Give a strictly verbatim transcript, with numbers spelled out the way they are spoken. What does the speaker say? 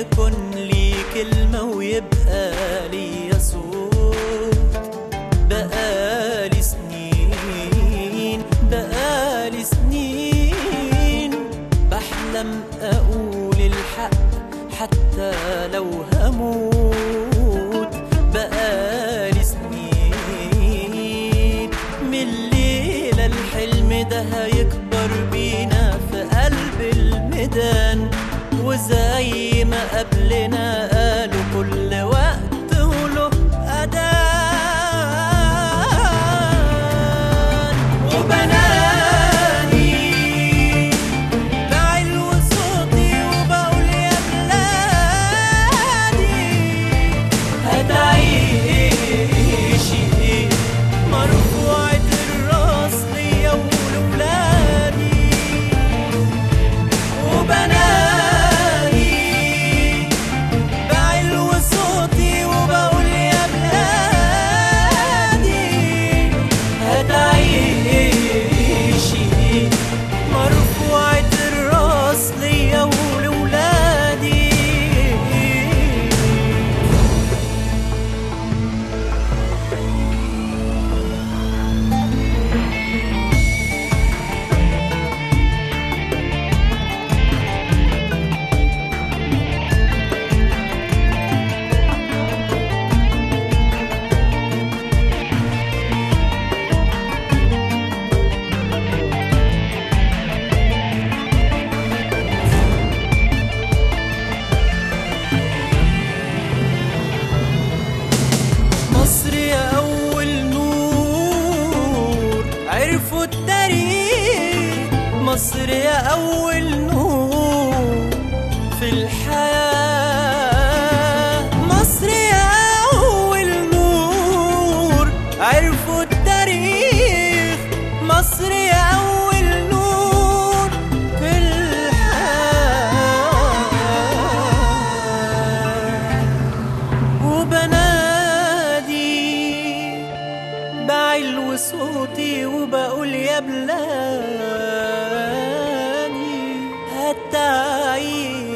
يكون لي كلمة ويبقى لي صوت. بقالي سنين بقالي سنين بحلم أقول الحق حتى لو هموت. بقالي سنين من الليلة الحلم ده هيكبر بينا في قلب الميدان، وزي ما قبلنا قالوا كل وقت وله أذان. وبنادي بعلو صوتي وبقول يا بلادي هتعيشي مرفوعة الراس ليا ولولادي. وبنادي بعلو صوتي وبقول يا بلادي هتعيشي مرفوعة الراس ليا ولولادي. مصر يا أول نور عرفوا التاريخ، مصر يا أول نور في الحياة. مصر يا أول نور عرفوا التاريخ، مصر يا أول نور في الحياة. وبنادي بعلو صوتي وبقول يا بلادي هتعيش